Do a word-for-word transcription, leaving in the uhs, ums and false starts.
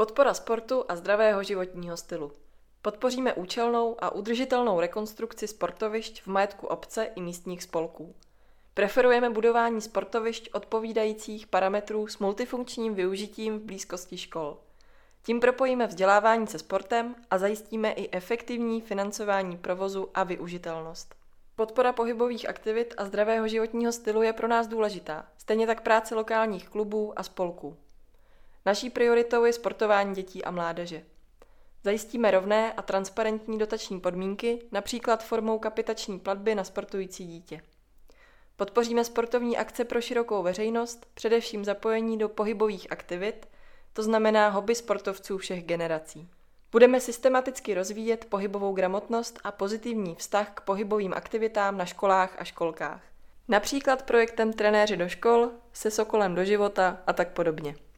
Podpora sportu a zdravého životního stylu. Podpoříme účelnou a udržitelnou rekonstrukci sportovišť v majetku obce i místních spolků. Preferujeme budování sportovišť odpovídajících parametrů s multifunkčním využitím v blízkosti škol. Tím propojíme vzdělávání se sportem a zajistíme i efektivní financování provozu a využitelnost. Podpora pohybových aktivit a zdravého životního stylu je pro nás důležitá, stejně tak práce lokálních klubů a spolků. Naší prioritou je sportování dětí a mládeže. Zajistíme rovné a transparentní dotační podmínky, například formou kapitační platby na sportující dítě. Podpoříme sportovní akce pro širokou veřejnost, především zapojení do pohybových aktivit, to znamená hobby sportovců všech generací. Budeme systematicky rozvíjet pohybovou gramotnost a pozitivní vztah k pohybovým aktivitám na školách a školkách. Například projektem Trenéři do škol, Se Sokolem do života a tak podobně.